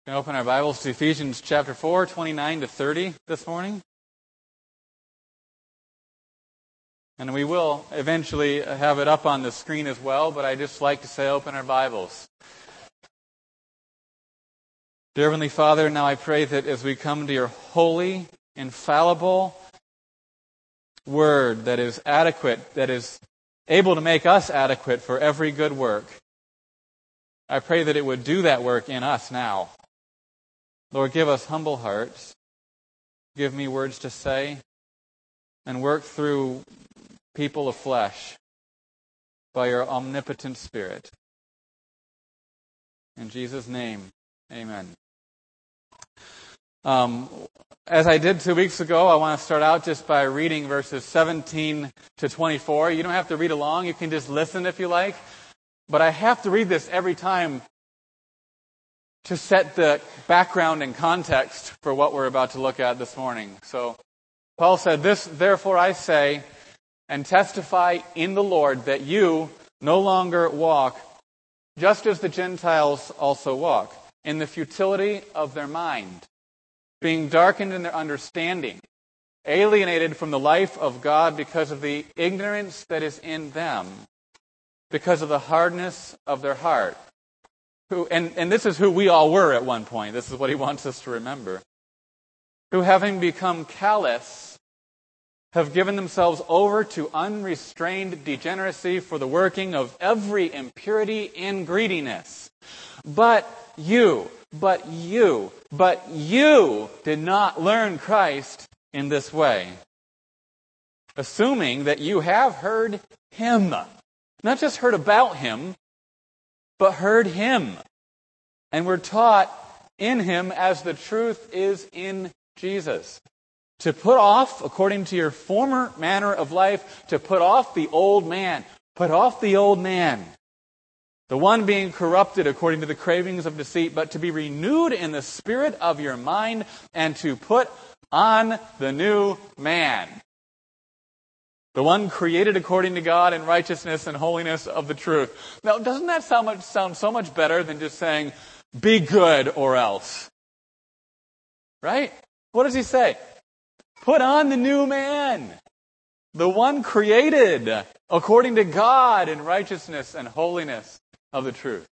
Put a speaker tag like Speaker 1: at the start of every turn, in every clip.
Speaker 1: We're going to open our Bibles to Ephesians chapter 4, 29 to 30 this morning. And we will eventually have it up on the screen as well, but I just like to say open our Bibles. Dear Heavenly Father, now I pray that as we come to your holy, infallible word that is adequate, that is able to make us adequate for every good work, I pray that it would do that work in us now. Lord, give us humble hearts. Give me words to say and work through people of flesh by your omnipotent Spirit. In Jesus' name, amen. As I did 2 weeks ago, I want to start out just by reading verses 17 to 24. You don't have to read along. You can just listen if you like. But I have to read this every time to set the background and context for what we're about to look at this morning. So, Paul said, "This, therefore, I say and testify in the Lord that you no longer walk just as the Gentiles also walk, in the futility of their mind, being darkened in their understanding, alienated from the life of God because of the ignorance that is in them, because of the hardness of their heart." And this is who we all were at one point. This is what he wants us to remember. "Who, having become callous, have given themselves over to unrestrained degeneracy for the working of every impurity and greediness. But you did not learn Christ in this way, assuming that you have heard him." Not just heard about him, but heard him, and were taught in him as the truth is in Jesus. To put off, according to your former manner of life, to put off the old man. Put off the old man, the one being corrupted according to the cravings of deceit, but to be renewed in the spirit of your mind, and to put on the new man, the one created according to God in righteousness and holiness of the truth. Now, doesn't that sound so much better than just saying, "Be good or else"? Right? What does he say? Put on the new man, the one created according to God in righteousness and holiness of the truth.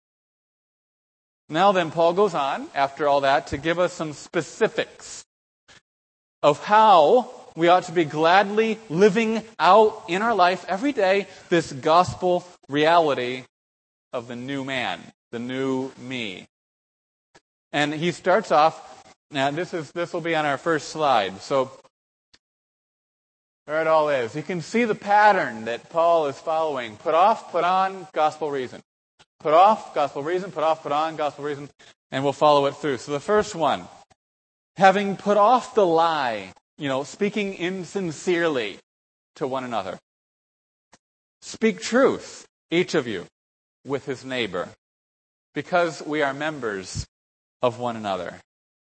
Speaker 1: Now then, Paul goes on, after all that, to give us some specifics of how we ought to be gladly living out in our life every day this gospel reality of the new man, the new me. And he starts off, now this will be on our first slide. So there it all is. You can see the pattern that Paul is following. Put off, put on, gospel reason. Put off, gospel reason. Put off, put on, gospel reason. And we'll follow it through. So the first one, having put off the lie, speaking insincerely to one another. Speak truth, each of you, with his neighbor, because we are members of one another.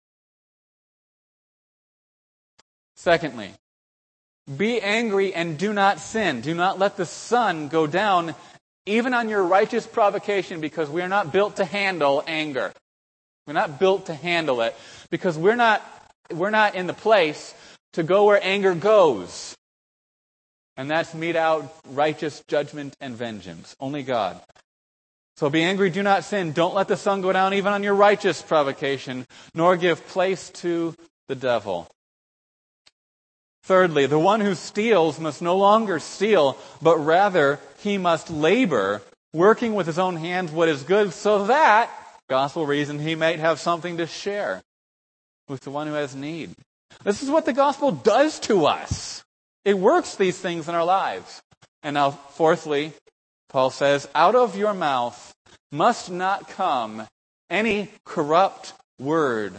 Speaker 1: Secondly, be angry and do not sin. Do not let the sun go down even on your righteous provocation, because we are not built to handle anger. We're not built to handle it, because we're not in the place to go where anger goes. And that's mete out righteous judgment and vengeance. Only God. So be angry, do not sin. Don't let the sun go down even on your righteous provocation, nor give place to the devil. Thirdly, the one who steals must no longer steal, but rather he must labor, working with his own hands what is good, so that, gospel reason, he might have something to share with the one who has need. This is what the gospel does to us. It works these things in our lives. And now, fourthly, Paul says, out of your mouth must not come any corrupt word.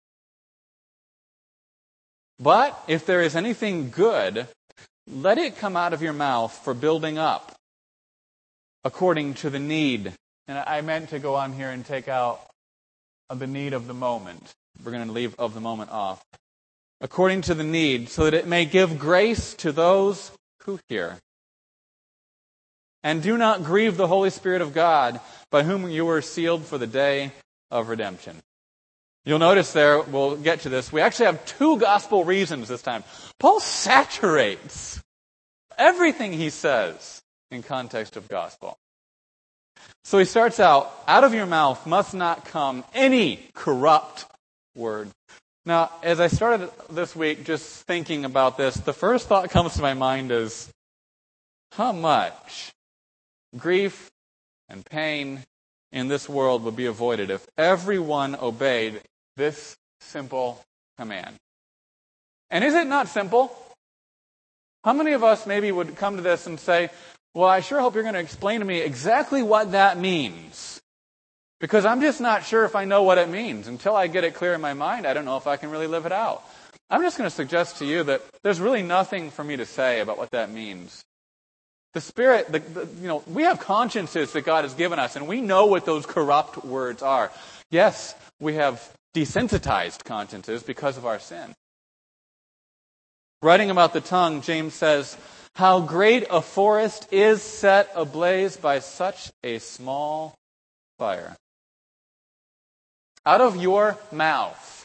Speaker 1: But if there is anything good, let it come out of your mouth for building up, according to the need. And I meant to go on here and take out the need of the moment. We're going to leave of the moment off. According to the need, so that it may give grace to those who hear. And do not grieve the Holy Spirit of God, by whom you were sealed for the day of redemption. You'll notice there, we'll get to this, we actually have two gospel reasons this time. Paul saturates everything he says in context of gospel. So he starts out of your mouth must not come any corrupt word. Now, as I started this week just thinking about this, the first thought comes to my mind is, how much grief and pain in this world would be avoided if everyone obeyed this simple command? And is it not simple? How many of us maybe would come to this and say, well, I sure hope you're going to explain to me exactly what that means. Because I'm just not sure if I know what it means. Until I get it clear in my mind, I don't know if I can really live it out. I'm just going to suggest to you that there's really nothing for me to say about what that means. The Spirit, we have consciences that God has given us, and we know what those corrupt words are. Yes, we have desensitized consciences because of our sin. Writing about the tongue, James says, how great a forest is set ablaze by such a small fire. Out of your mouth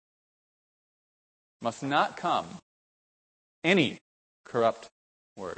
Speaker 1: must not come any corrupt word.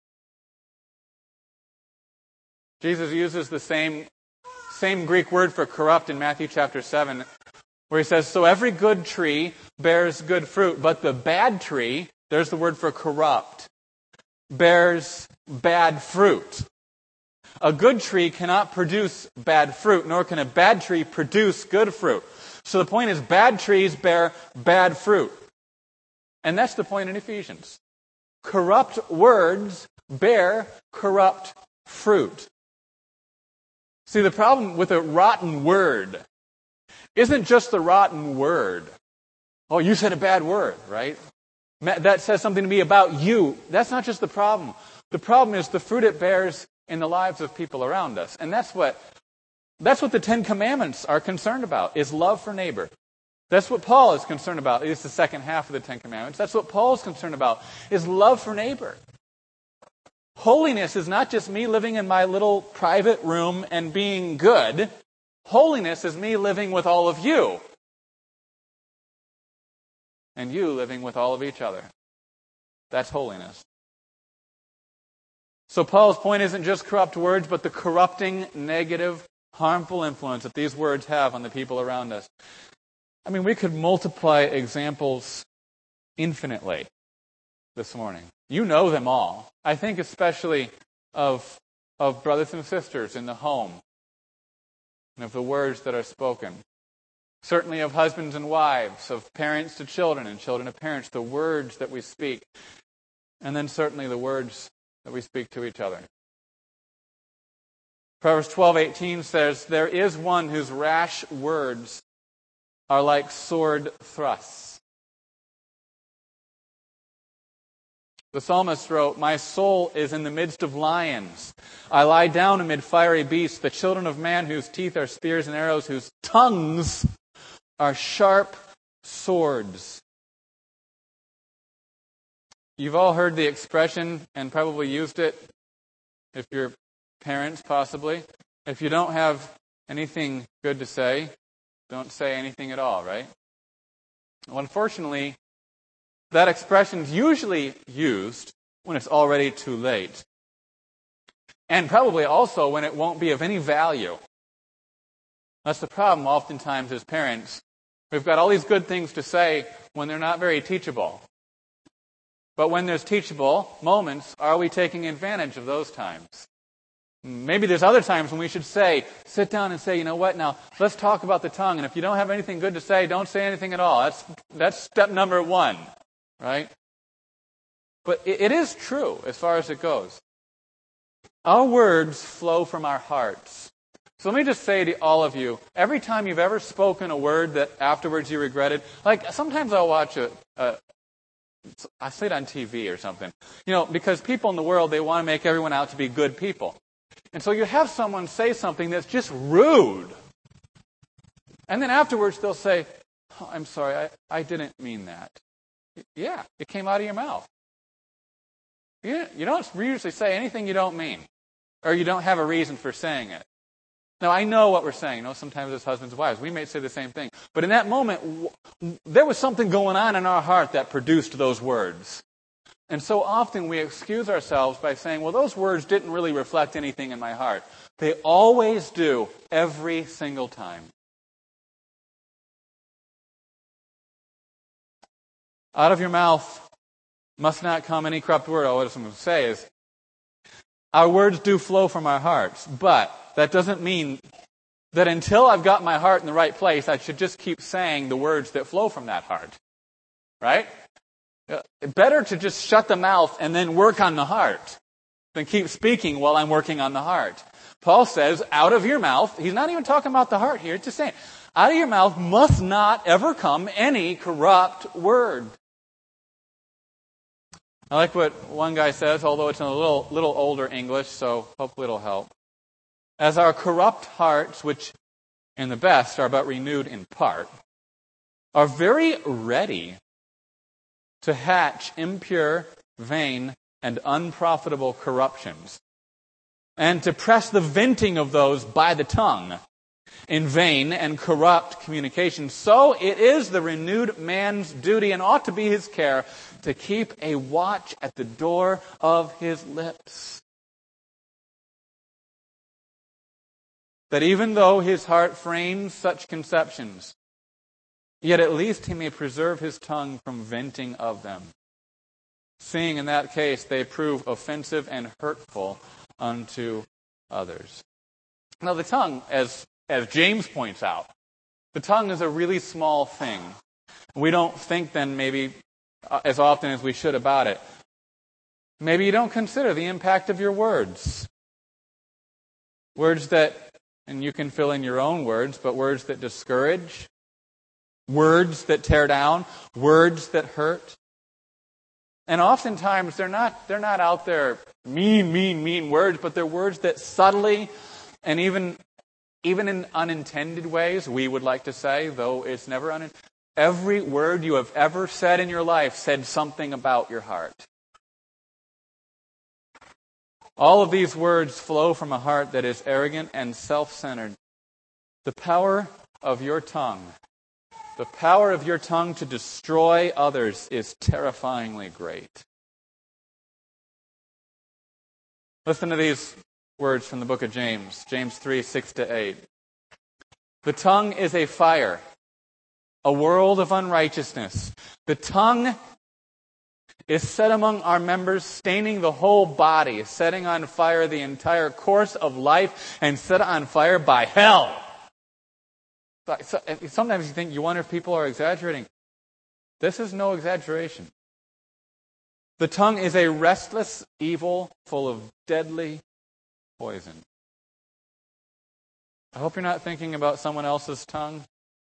Speaker 1: Jesus uses the same Greek word for corrupt in Matthew chapter 7, where he says, so every good tree bears good fruit, but the bad tree, there's the word for corrupt, bears bad fruit. A good tree cannot produce bad fruit, nor can a bad tree produce good fruit. So the point is, bad trees bear bad fruit. And that's the point in Ephesians. Corrupt words bear corrupt fruit. See, the problem with a rotten word isn't just the rotten word. Oh, you said a bad word, right? That says something to me about you. That's not just the problem. The problem is the fruit it bears in the lives of people around us. And that's what the Ten Commandments are concerned about, is love for neighbor. That's what Paul is concerned about. It's the second half of the Ten Commandments. That's what Paul's concerned about, is love for neighbor. Holiness is not just me living in my little private room and being good. Holiness is me living with all of you. And you living with all of each other. That's holiness. So Paul's point isn't just corrupt words, but the corrupting, negative, harmful influence that these words have on the people around us. I mean, we could multiply examples infinitely this morning. You know them all. I think especially of brothers and sisters in the home and of the words that are spoken. Certainly of husbands and wives, of parents to children and children to parents, the words that we speak. And then certainly the words that we speak to each other. Proverbs 12:18 says, there is one whose rash words are like sword thrusts. The psalmist wrote, my soul is in the midst of lions. I lie down amid fiery beasts, the children of man whose teeth are spears and arrows, whose tongues are sharp swords. You've all heard the expression and probably used it, if you're parents possibly. If you don't have anything good to say, don't say anything at all, right? Well, unfortunately, that expression is usually used when it's already too late. And probably also when it won't be of any value. That's the problem oftentimes as parents. We've got all these good things to say when they're not very teachable. But when there's teachable moments, are we taking advantage of those times? Maybe there's other times when we should sit down and say, you know what, now let's talk about the tongue. And if you don't have anything good to say, don't say anything at all. That's step number one, right? But it is true as far as it goes. Our words flow from our hearts. So let me just say to all of you, every time you've ever spoken a word that afterwards you regretted, like sometimes I'll watch I see it on TV or something, because people in the world, they want to make everyone out to be good people. And so you have someone say something that's just rude. And then afterwards they'll say, oh, I'm sorry, I didn't mean that. Yeah, it came out of your mouth. You don't usually say anything you don't mean. Or you don't have a reason for saying it. Now, I know what we're saying. Sometimes as husbands and wives, we may say the same thing. But in that moment, there was something going on in our heart that produced those words. And so often we excuse ourselves by saying, well, those words didn't really reflect anything in my heart. They always do, every single time. Out of your mouth must not come any corrupt word. What I'm going to say is, our words do flow from our hearts, but that doesn't mean that until I've got my heart in the right place, I should just keep saying the words that flow from that heart. Right? Better to just shut the mouth and then work on the heart than keep speaking while I'm working on the heart. Paul says, out of your mouth, he's not even talking about the heart here, it's just saying, out of your mouth must not ever come any corrupt word. I like what one guy says, although it's in a little older English, so hopefully it'll help. As our corrupt hearts, which in the best are but renewed in part, are very ready to hatch impure, vain, and unprofitable corruptions, and to press the venting of those by the tongue in vain and corrupt communication. So it is the renewed man's duty, and ought to be his care, to keep a watch at the door of his lips. That even though his heart frames such conceptions, yet at least he may preserve his tongue from venting of them, seeing in that case they prove offensive and hurtful unto others. Now the tongue, as James points out, the tongue is a really small thing. We don't think then maybe as often as we should about it. Maybe you don't consider the impact of your words. Words that, and you can fill in your own words, but words that discourage, words that tear down, words that hurt. And oftentimes they're not out there mean words, but they're words that subtly and even in unintended ways, we would like to say, though it's never unintended. Every word you have ever said in your life said something about your heart. All of these words flow from a heart that is arrogant and self-centered. The power of your tongue to destroy others is terrifyingly great. Listen to these words from the book of James, James 3, 6-8. The tongue is a fire, a world of unrighteousness. The tongue is set among our members, staining the whole body, setting on fire the entire course of life, and set on fire by hell. Sometimes you wonder if people are exaggerating. This is no exaggeration. The tongue is a restless evil full of deadly poison. I hope you're not thinking about someone else's tongue.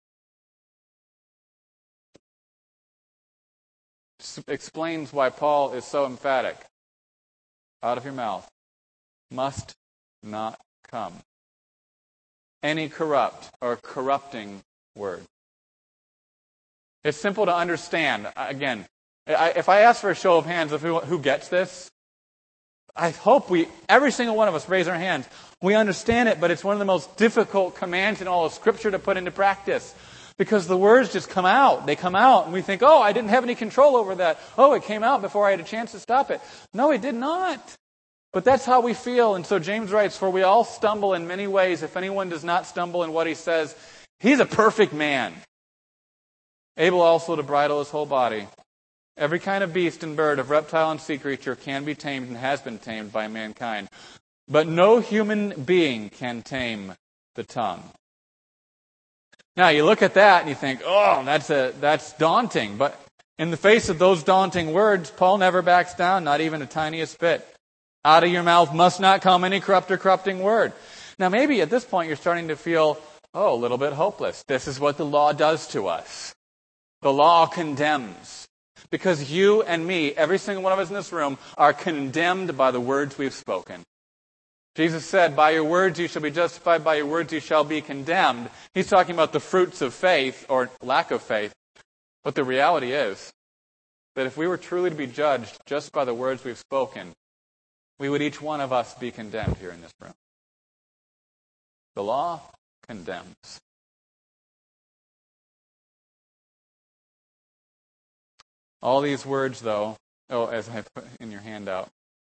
Speaker 1: This explains why Paul is so emphatic. Out of your mouth must not come any corrupt or corrupting word. It's simple to understand. Again, if I ask for a show of hands of who gets this, I hope every single one of us raise our hands. We understand it, but it's one of the most difficult commands in all of Scripture to put into practice. Because the words just come out. They come out, and we think, oh, I didn't have any control over that. Oh, it came out before I had a chance to stop it. No, it did not. But that's how we feel. And so James writes, for we all stumble in many ways. If anyone does not stumble in what he says, he's a perfect man, able also to bridle his whole body. Every kind of beast and bird, of reptile and sea creature can be tamed and has been tamed by mankind. But no human being can tame the tongue. Now, you look at that and you think, oh, that's daunting. But in the face of those daunting words, Paul never backs down, not even the tiniest bit. Out of your mouth must not come any corrupt or corrupting word. Now, maybe at this point you're starting to feel, a little bit hopeless. This is what the law does to us. The law condemns. Because you and me, every single one of us in this room, are condemned by the words we've spoken. Jesus said, by your words you shall be justified, by your words you shall be condemned. He's talking about the fruits of faith or lack of faith. But the reality is that if we were truly to be judged just by the words we've spoken, we would each one of us be condemned here in this room. The law condemns. All these words, though, as I put in your handout,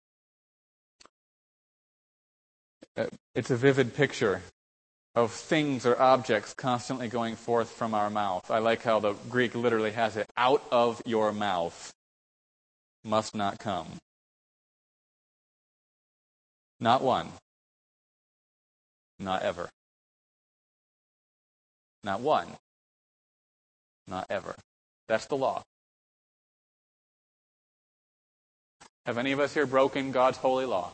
Speaker 1: it's a vivid picture of things or objects constantly going forth from our mouth. I like how the Greek literally has it, out of your mouth must not come. Not one. Not ever. Not one. Not ever. That's the law. Have any of us here broken God's holy law?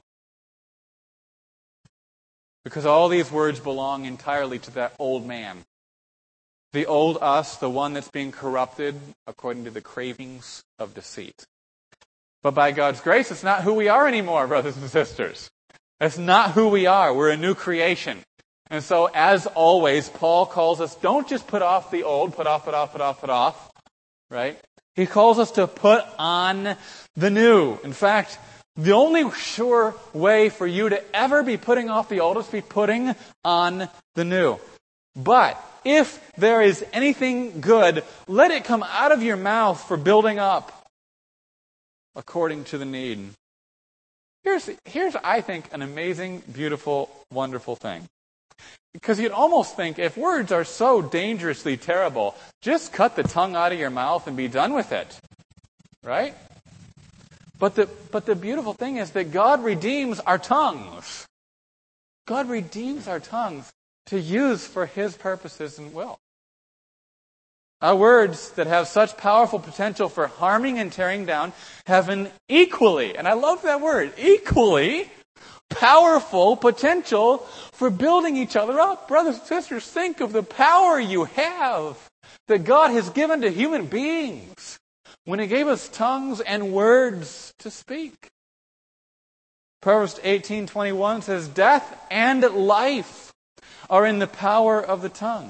Speaker 1: Because all these words belong entirely to that old man. The old us, the one that's being corrupted according to the cravings of deceit. But by God's grace, it's not who we are anymore, brothers and sisters. It's not who we are. We're a new creation. And so, as always, Paul calls us, don't just put off the old, put off, right? He calls us to put on the new. In fact, the only sure way for you to ever be putting off the old is to be putting on the new. But if there is anything good, let it come out of your mouth for building up according to the need. Here's I think, an amazing, beautiful, wonderful thing. Because you'd almost think if words are so dangerously terrible, just cut the tongue out of your mouth and be done with it. Right? But the beautiful thing is that God redeems our tongues. God redeems our tongues to use for His purposes and will. Our words that have such powerful potential for harming and tearing down have an equally, and I love that word, equally powerful potential for building each other up. Brothers and sisters, think of the power you have that God has given to human beings when He gave us tongues and words to speak. Proverbs 18:21 says, "Death and life are in the power of the tongue."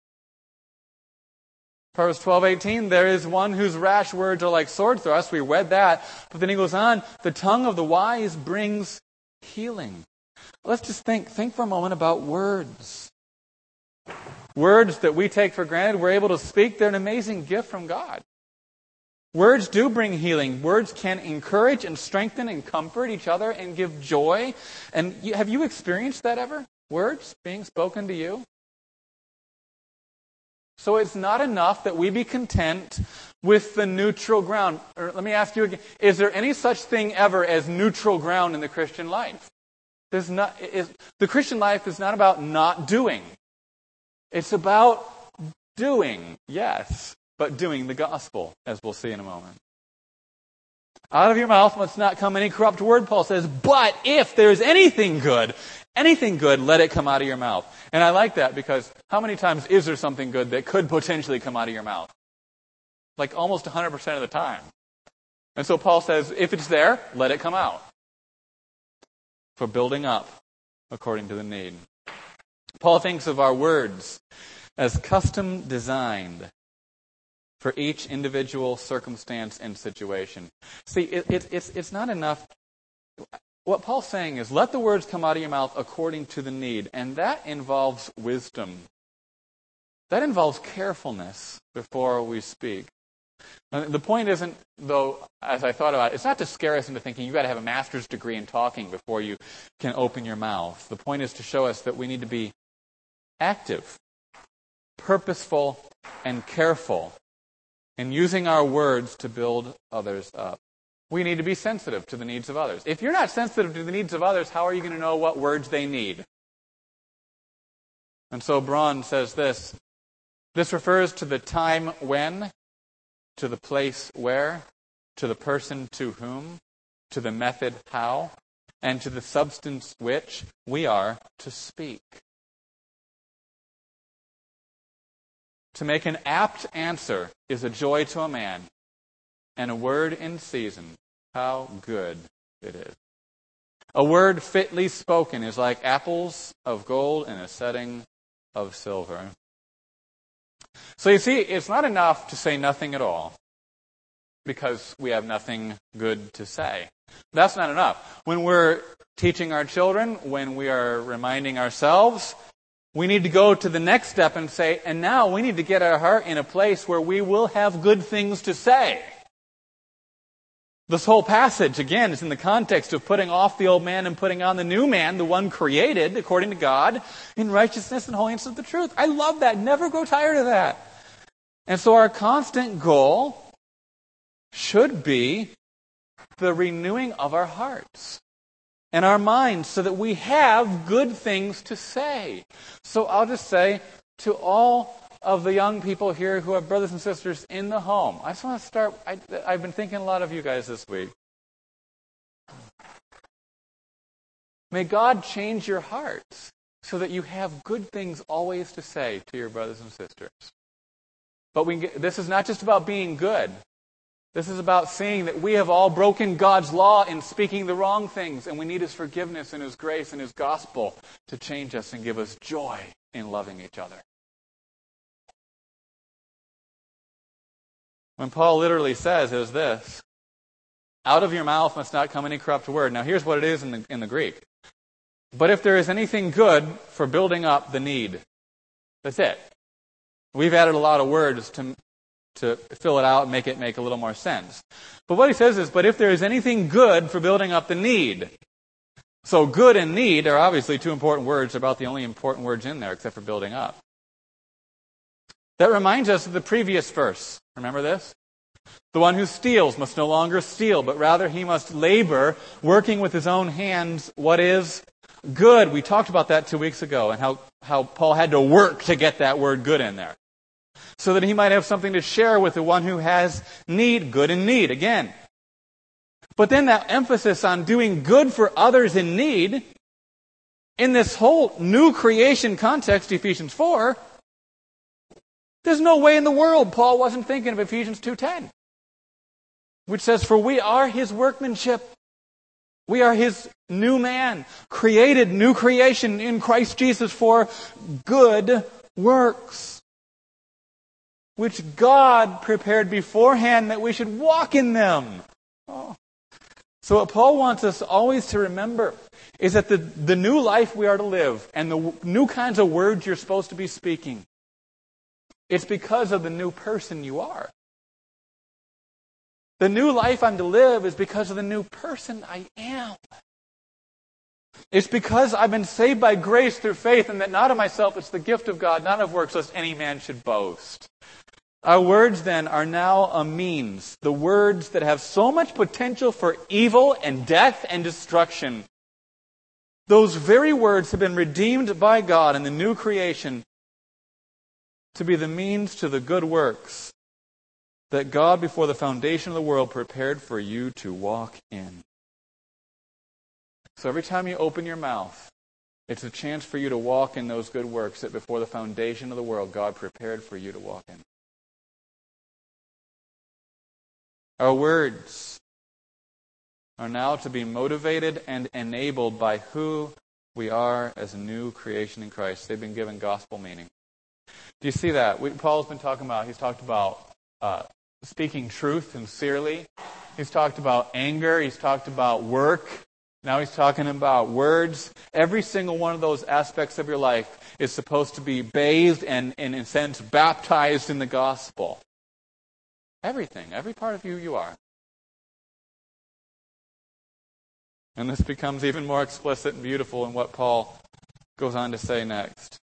Speaker 1: Proverbs 12:18, "There is one whose rash words are like sword thrusts." We read that. But then he goes on, "The tongue of the wise brings healing." Let's just think for a moment about words. Words that we take for granted, we're able to speak, they're an amazing gift from God. Words do bring healing. Words can encourage and strengthen and comfort each other and give joy. And have you experienced that ever? Words being spoken to you? So it's not enough that we be content with the neutral ground. Or let me ask you again, is there any such thing ever as neutral ground in the Christian life? The Christian life is not about not doing. It's about doing, yes, but doing the gospel, as we'll see in a moment. Out of your mouth must not come any corrupt word, Paul says, but if there is anything good, let it come out of your mouth. And I like that because how many times is there something good that could potentially come out of your mouth? Like almost 100% of the time. And so Paul says, if it's there, let it come out. For building up according to the need. Paul thinks of our words as custom designed for each individual circumstance and situation. See, it's not enough. What Paul's saying is, let the words come out of your mouth according to the need. And that involves wisdom. That involves carefulness before we speak. And the point isn't, though, as I thought about it, it's not to scare us into thinking you've got to have a master's degree in talking before you can open your mouth. The point is to show us that we need to be active, purposeful, and careful in using our words to build others up. We need to be sensitive to the needs of others. If you're not sensitive to the needs of others, how are you going to know what words they need? And so Braun says this. This refers to the time when, to the place where, to the person to whom, to the method how, and to the substance which we are to speak. To make an apt answer is a joy to a man, and a word in season, how good it is. A word fitly spoken is like apples of gold in a setting of silver. So you see, it's not enough to say nothing at all, because we have nothing good to say. That's not enough. When we're teaching our children, when we are reminding ourselves, we need to go to the next step and say, and now we need to get our heart in a place where we will have good things to say. This whole passage, again, is in the context of putting off the old man and putting on the new man, the one created, according to God, in righteousness and holiness of the truth. I love that. Never grow tired of that. And so our constant goal should be the renewing of our hearts and our minds so that we have good things to say. So I'll just say to all of the young people here who have brothers and sisters in the home, I just want to start, I've been thinking a lot of you guys this week. May God change your hearts so that you have good things always to say to your brothers and sisters. But this is not just about being good. This is about seeing that we have all broken God's law in speaking the wrong things, and we need His forgiveness and His grace and His gospel to change us and give us joy in loving each other. When Paul literally says is this, out of your mouth must not come any corrupt word. Now here's what it is in the Greek. But if there is anything good for building up the need, that's it. We've added a lot of words to fill it out and make it make a little more sense. But what he says is, but if there is anything good for building up the need. So good and need are obviously two important words, about the only important words in there except for building up. That reminds us of the previous verse. Remember this? The one who steals must no longer steal, but rather he must labor, working with his own hands what is good. We talked about that 2 weeks ago and how Paul had to work to get that word good in there, so that he might have something to share with the one who has need, good and need, again. But then that emphasis on doing good for others in need, in this whole new creation context, Ephesians 4, there's no way in the world Paul wasn't thinking of Ephesians 2:10, which says, for we are His workmanship. We are His new man, created new creation in Christ Jesus for good works, which God prepared beforehand that we should walk in them. Oh. So what Paul wants us always to remember is that the new life we are to live and the new kinds of words you're supposed to be speaking, it's because of the new person you are. The new life I'm to live is because of the new person I am. It's because I've been saved by grace through faith, and that not of myself, it's the gift of God, not of works, lest any man should boast. Our words then are now a means. The words that have so much potential for evil and death and destruction. Those very words have been redeemed by God in the new creation to be the means to the good works that God before the foundation of the world prepared for you to walk in. So every time you open your mouth, it's a chance for you to walk in those good works that before the foundation of the world God prepared for you to walk in. Our words are now to be motivated and enabled by who we are as a new creation in Christ. They've been given gospel meaning. Do you see that? Paul's been talking about, he's talked about speaking truth sincerely. He's talked about anger. He's talked about work. Now he's talking about words. Every single one of those aspects of your life is supposed to be bathed and, in a sense, baptized in the gospel. Everything. Every part of you are. And this becomes even more explicit and beautiful in what Paul goes on to say next.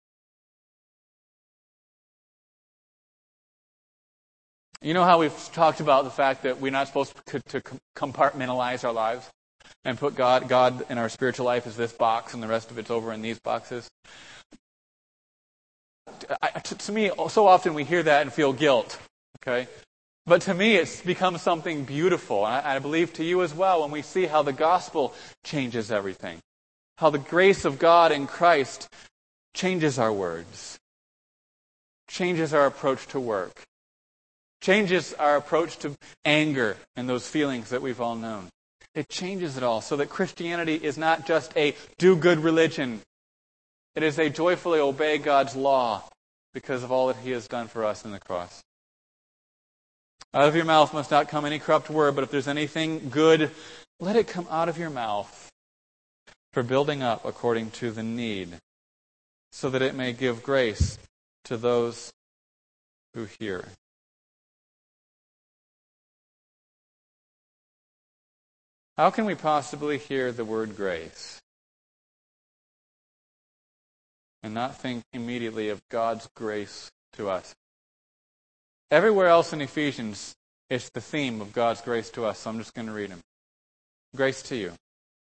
Speaker 1: You know how we've talked about the fact that we're not supposed to compartmentalize our lives and put God in our spiritual life as this box and the rest of it's over in these boxes? To me, so often we hear that and feel guilt. Okay? But to me, it's become something beautiful. And I believe to you as well when we see how the gospel changes everything. How the grace of God in Christ changes our words. Changes our approach to work. Changes our approach to anger and those feelings that we've all known. It changes it all so that Christianity is not just a do-good religion. It is a joyfully obey God's law because of all that He has done for us in the cross. Out of your mouth must not come any corrupt word, but if there's anything good, let it come out of your mouth for building up according to the need, so that it may give grace to those who hear. How can we possibly hear the word grace and not think immediately of God's grace to us? Everywhere else in Ephesians, it's the theme of God's grace to us, so I'm just going to read them. Grace to you.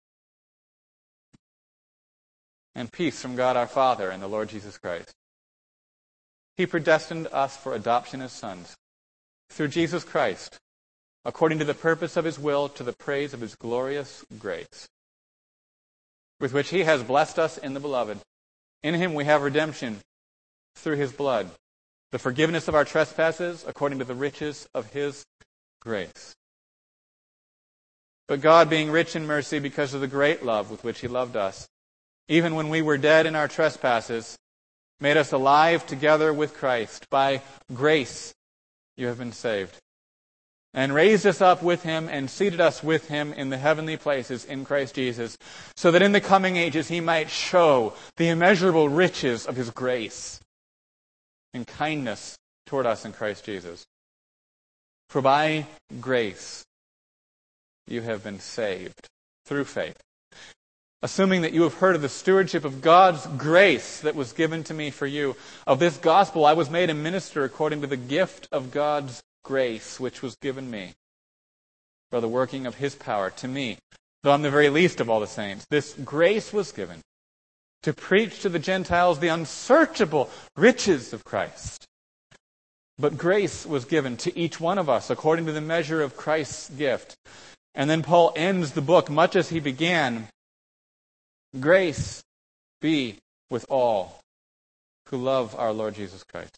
Speaker 1: And peace from God our Father and the Lord Jesus Christ. He predestined us for adoption as sons through Jesus Christ, according to the purpose of His will, to the praise of His glorious grace, with which He has blessed us in the Beloved. In Him we have redemption through His blood, the forgiveness of our trespasses, according to the riches of His grace. But God, being rich in mercy because of the great love with which He loved us, even when we were dead in our trespasses, made us alive together with Christ. By grace you have been saved. And raised us up with Him and seated us with Him in the heavenly places in Christ Jesus, so that in the coming ages He might show the immeasurable riches of His grace and kindness toward us in Christ Jesus. For by grace you have been saved through faith, assuming that you have heard of the stewardship of God's grace that was given to me for you. Of this gospel I was made a minister according to the gift of God's grace which was given me for the working of His power to me, though I'm the very least of all the saints. This grace was given to preach to the Gentiles the unsearchable riches of Christ. But grace was given to each one of us according to the measure of Christ's gift. And then Paul ends the book much as he began. Grace be with all who love our Lord Jesus Christ.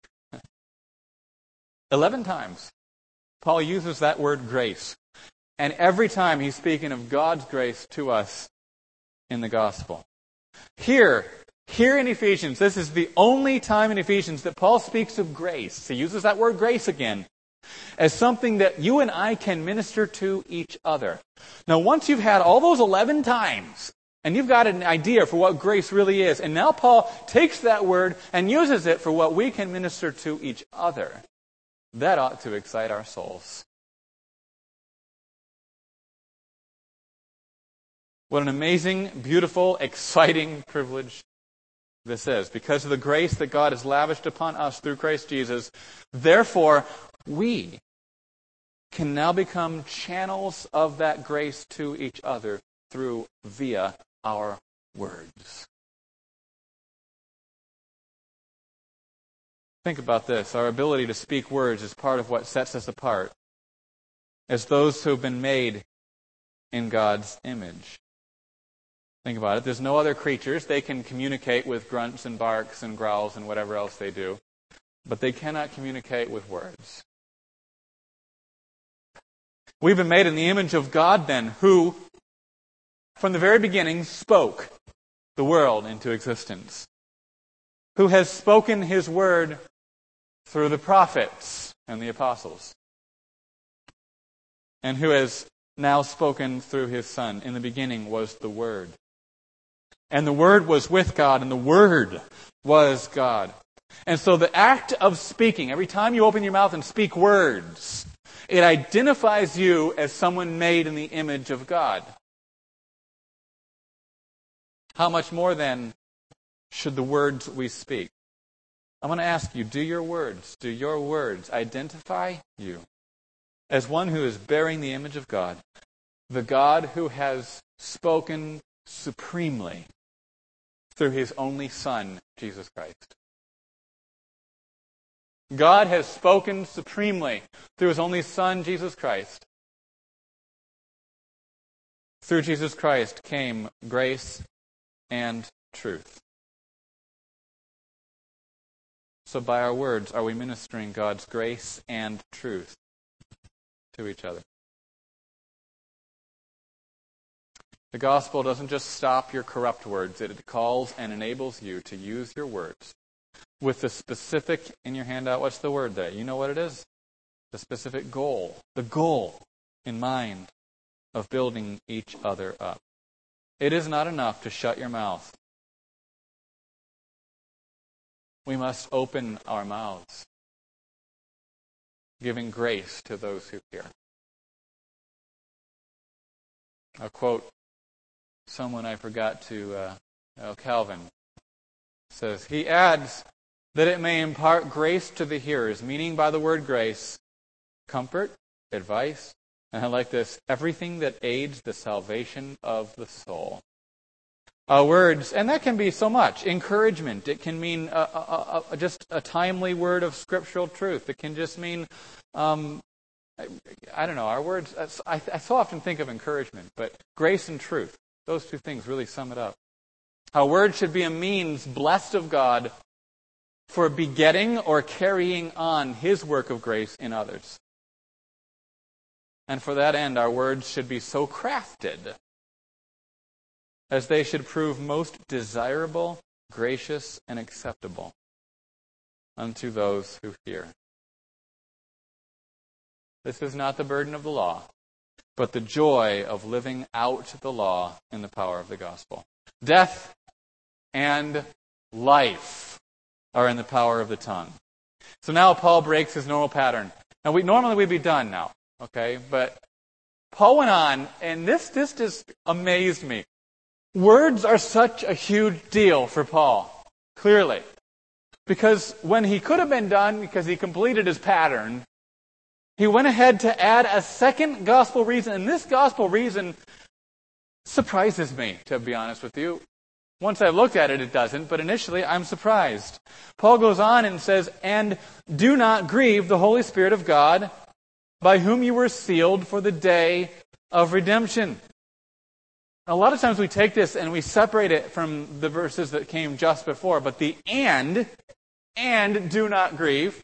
Speaker 1: 11 times Paul uses that word grace. And every time he's speaking of God's grace to us in the gospel. Here in Ephesians, this is the only time in Ephesians that Paul speaks of grace. He uses that word grace again as something that you and I can minister to each other. Now, once you've had all those 11 times, and you've got an idea for what grace really is, and now Paul takes that word and uses it for what we can minister to each other, that ought to excite our souls. What an amazing, beautiful, exciting privilege this is. Because of the grace that God has lavished upon us through Christ Jesus, therefore, we can now become channels of that grace to each other via our words. Think about this. Our ability to speak words is part of what sets us apart as those who have been made in God's image. Think about it. There's no other creatures. They can communicate with grunts and barks and growls and whatever else they do, but they cannot communicate with words. We've been made in the image of God then, who, from the very beginning, spoke the world into existence. Who has spoken His word through the prophets and the apostles. And who has now spoken through His Son. In the beginning was the Word. And the Word was with God, and the Word was God. And so the act of speaking, every time you open your mouth and speak words, it identifies you as someone made in the image of God. How much more then should the words we speak? I want to ask you, do your words identify you as one who is bearing the image of God, the God who has spoken supremely through His only Son, Jesus Christ? God has spoken supremely through His only Son, Jesus Christ. Through Jesus Christ came grace and truth. So by our words, are we ministering God's grace and truth to each other? The gospel doesn't just stop your corrupt words. It calls and enables you to use your words with the specific in your handout. What's the word there? You know what it is? The specific goal. The goal in mind of building each other up. It is not enough to shut your mouth we must open our mouths, giving grace to those who hear. I'll quote someone I forgot to, Calvin says, he adds that it may impart grace to the hearers, meaning by the word grace, comfort, advice, and I like this, everything that aids the salvation of the soul. Words, and that can be so much. Encouragement. It can mean just a timely word of scriptural truth. It can just mean, I don't know, our words, I so often think of encouragement, but grace and truth, those two things really sum it up. Our word should be a means blessed of God for begetting or carrying on His work of grace in others. And for that end, our words should be so crafted as they should prove most desirable, gracious, and acceptable unto those who hear. This is not the burden of the law, but the joy of living out the law in the power of the gospel. Death and life are in the power of the tongue. So now Paul breaks his normal pattern. Now normally we'd be done now, okay? But Paul went on, and this just amazed me. Words are such a huge deal for Paul, clearly. Because when he could have been done, because he completed his pattern, he went ahead to add a second gospel reason. And this gospel reason surprises me, to be honest with you. Once I looked at it, it doesn't, but initially I'm surprised. Paul goes on and says, and do not grieve the Holy Spirit of God, by whom you were sealed for the day of redemption. A lot of times we take this and we separate it from the verses that came just before, but the and do not grieve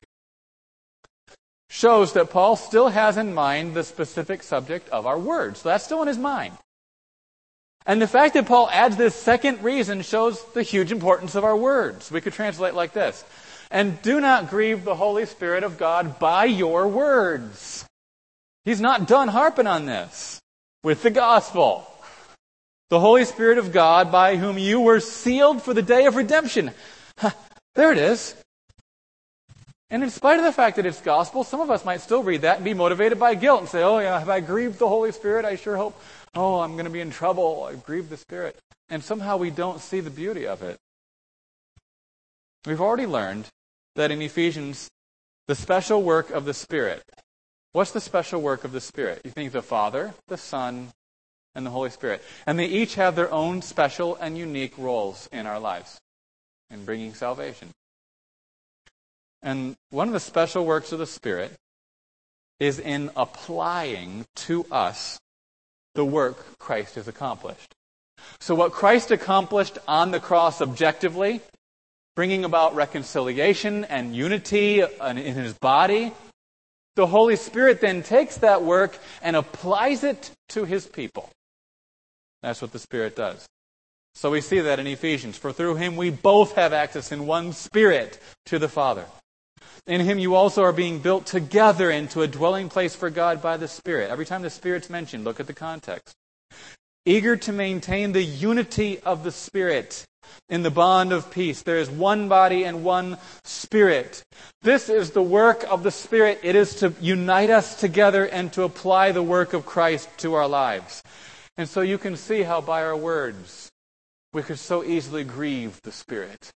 Speaker 1: shows that Paul still has in mind the specific subject of our words. So that's still in his mind. And the fact that Paul adds this second reason shows the huge importance of our words. We could translate like this. And do not grieve the Holy Spirit of God by your words. He's not done harping on this with the gospel. The Holy Spirit of God, by whom you were sealed for the day of redemption. There it is. And in spite of the fact that it's gospel, some of us might still read that and be motivated by guilt and say, oh yeah, have I grieved the Holy Spirit? I sure hope, I'm going to be in trouble. I've grieved the Spirit. And somehow we don't see the beauty of it. We've already learned that in Ephesians, the special work of the Spirit. What's the special work of the Spirit? You think the Father, the Son, and the Holy Spirit. And they each have their own special and unique roles in our lives in bringing salvation. And one of the special works of the Spirit is in applying to us the work Christ has accomplished. So what Christ accomplished on the cross objectively, bringing about reconciliation and unity in His body, the Holy Spirit then takes that work and applies it to His people. That's what the Spirit does. So we see that in Ephesians. For through Him we both have access in one Spirit to the Father. In Him you also are being built together into a dwelling place for God by the Spirit. Every time the Spirit's mentioned, look at the context. Eager to maintain the unity of the Spirit in the bond of peace. There is one body and one Spirit. This is the work of the Spirit. It is to unite us together and to apply the work of Christ to our lives. And so you can see how by our words we could so easily grieve the Spirit.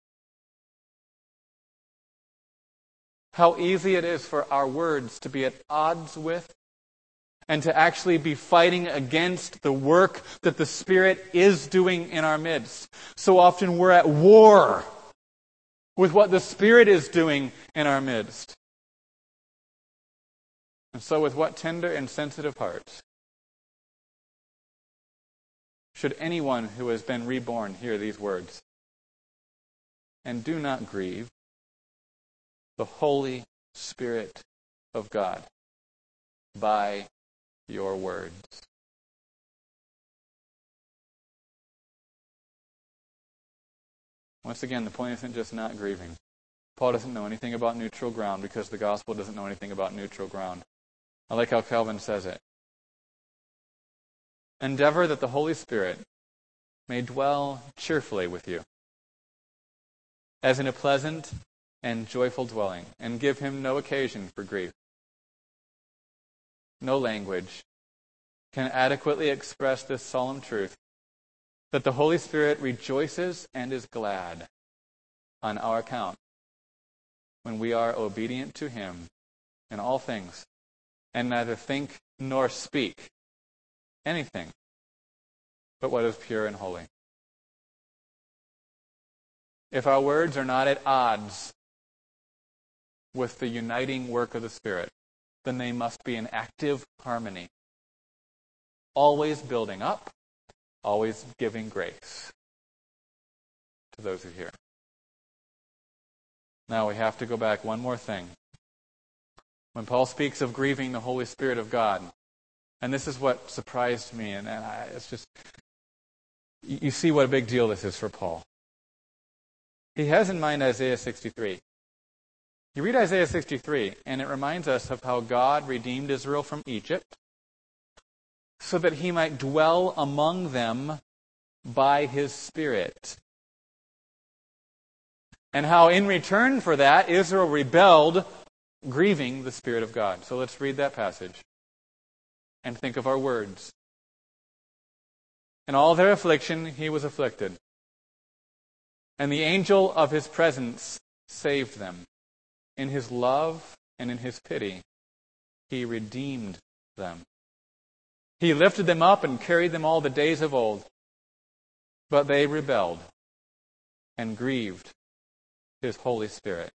Speaker 1: How easy it is for our words to be at odds with and to actually be fighting against the work that the Spirit is doing in our midst. So often we're at war with what the Spirit is doing in our midst. And so with what tender and sensitive hearts should anyone who has been reborn hear these words? And do not grieve the Holy Spirit of God by your words. Once again, the point isn't just not grieving. Paul doesn't know anything about neutral ground because the gospel doesn't know anything about neutral ground. I like how Calvin says it. Endeavor that the Holy Spirit may dwell cheerfully with you, as in a pleasant and joyful dwelling, and give him no occasion for grief. No language can adequately express this solemn truth, that the Holy Spirit rejoices and is glad on our account when we are obedient to him in all things, and neither think nor speak anything but what is pure and holy. If our words are not at odds with the uniting work of the Spirit, then they must be in active harmony, always building up, always giving grace to those who hear. Now we have to go back one more thing. When Paul speaks of grieving the Holy Spirit of God, and this is what surprised me, it's just, you see what a big deal this is for Paul. He has in mind Isaiah 63. You read Isaiah 63, and it reminds us of how God redeemed Israel from Egypt so that he might dwell among them by his Spirit. And how in return for that, Israel rebelled, grieving the Spirit of God. So let's read that passage and think of our words. In all their affliction, he was afflicted, and the angel of his presence saved them. In his love and in his pity, he redeemed them. He lifted them up and carried them all the days of old. But they rebelled and grieved his Holy Spirit.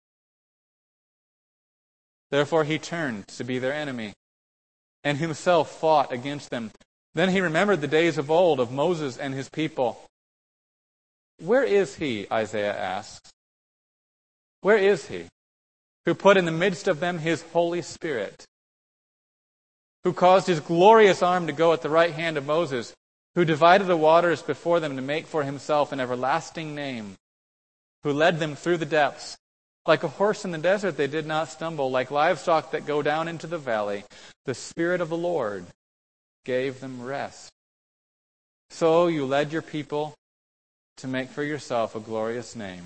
Speaker 1: Therefore he turned to be their enemy and himself fought against them. Then he remembered the days of old of Moses and his people. Where is he, Isaiah asks? Where is he who put in the midst of them his Holy Spirit, who caused his glorious arm to go at the right hand of Moses, who divided the waters before them to make for himself an everlasting name, who led them through the depths? Like a horse in the desert they did not stumble, like livestock that go down into the valley. The Spirit of the Lord gave them rest. So you led your people to make for yourself a glorious name.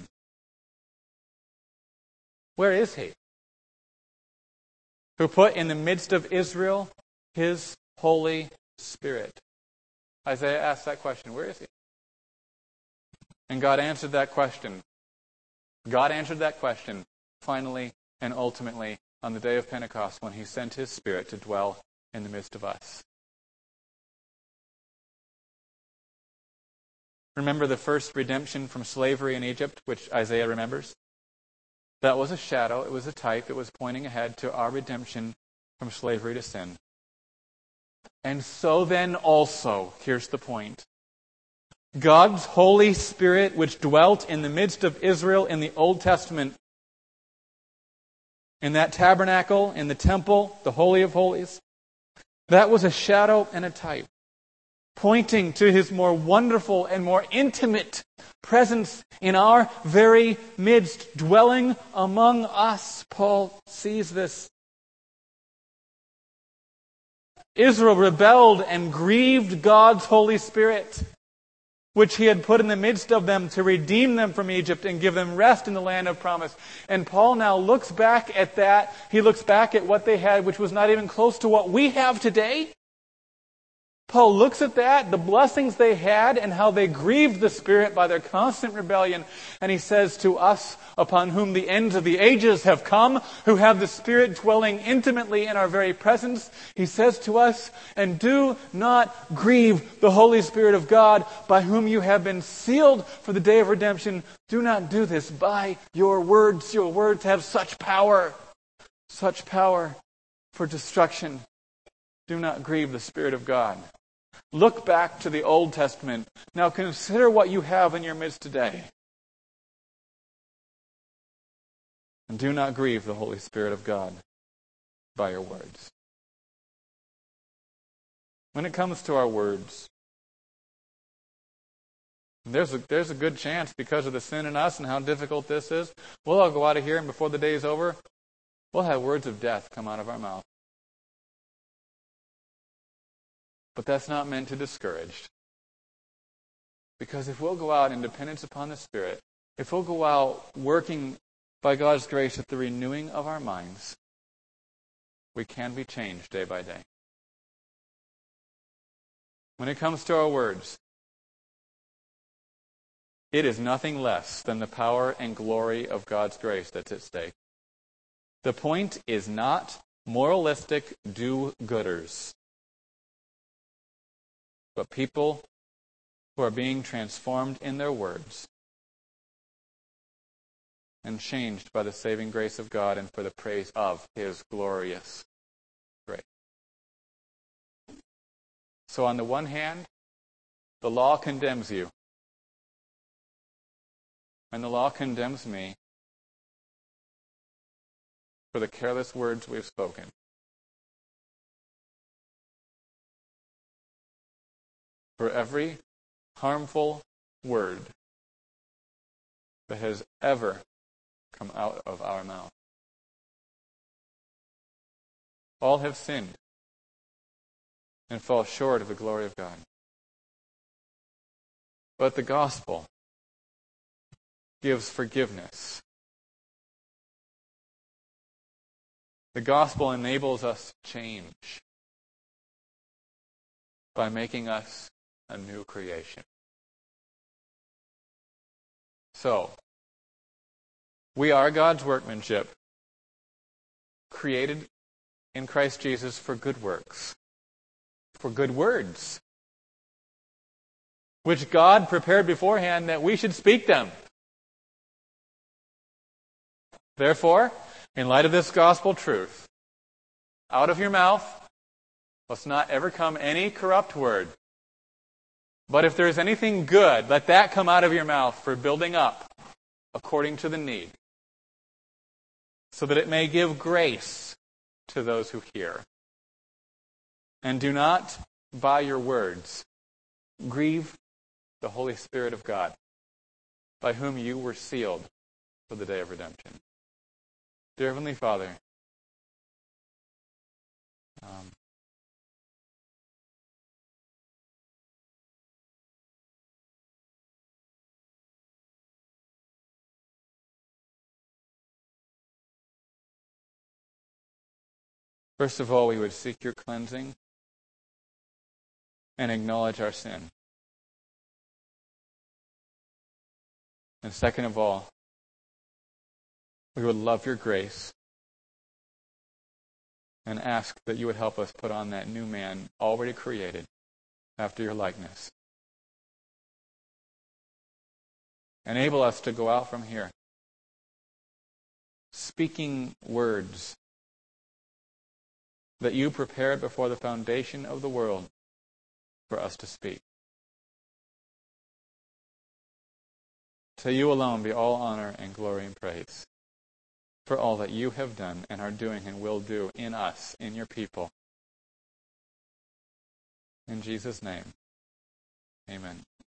Speaker 1: Where is he who put in the midst of Israel his Holy Spirit? Isaiah asked that question. Where is he? And God answered that question. God answered that question finally and ultimately on the day of Pentecost when he sent his Spirit to dwell in the midst of us. Remember the first redemption from slavery in Egypt, which Isaiah remembers? That was a shadow, it was a type, it was pointing ahead to our redemption from slavery to sin. And so then also, here's the point, God's Holy Spirit, which dwelt in the midst of Israel in the Old Testament, in that tabernacle, in the temple, the Holy of Holies, that was a shadow and a type, pointing to his more wonderful and more intimate presence in our very midst, dwelling among us. Paul sees this. Israel rebelled and grieved God's Holy Spirit, which he had put in the midst of them to redeem them from Egypt and give them rest in the land of promise. And Paul now looks back at that. He looks back at what they had, which was not even close to what we have today. Paul looks at that, the blessings they had, and how they grieved the Spirit by their constant rebellion. And he says to us, upon whom the ends of the ages have come, who have the Spirit dwelling intimately in our very presence, he says to us, and do not grieve the Holy Spirit of God, by whom you have been sealed for the day of redemption. Do not do this by your words. Your words have such power for destruction. Do not grieve the Spirit of God. Look back to the Old Testament. Now consider what you have in your midst today. And do not grieve the Holy Spirit of God by your words. When it comes to our words, there's a good chance, because of the sin in us and how difficult this is, we'll all go out of here and before the day is over, we'll have words of death come out of our mouth. But that's not meant to discourage. Because if we'll go out in dependence upon the Spirit, if we'll go out working by God's grace, at the renewing of our minds, we can be changed day by day. When it comes to our words, it is nothing less than the power and glory of God's grace that's at stake. The point is not moralistic do-gooders, but people who are being transformed in their words and changed by the saving grace of God and for the praise of His glorious grace. So on the one hand, the law condemns you, and the law condemns me for the careless words we've spoken. For every harmful word that has ever come out of our mouth. All have sinned and fall short of the glory of God. But the gospel gives forgiveness. The gospel enables us to change by making us a new creation. So, we are God's workmanship, created in Christ Jesus for good works, for good words, which God prepared beforehand that we should speak them. Therefore, in light of this gospel truth, out of your mouth must not ever come any corrupt word. But if there is anything good, let that come out of your mouth for building up according to the need, so that it may give grace to those who hear. And do not, by your words, grieve the Holy Spirit of God, by whom you were sealed for the day of redemption. Dear Heavenly Father, first of all, we would seek your cleansing and acknowledge our sin. And second of all, we would love your grace and ask that you would help us put on that new man already created after your likeness. Enable us to go out from here speaking words that you prepared before the foundation of the world for us to speak. To you alone be all honor and glory and praise for all that you have done and are doing and will do in us, in your people. In Jesus' name, amen.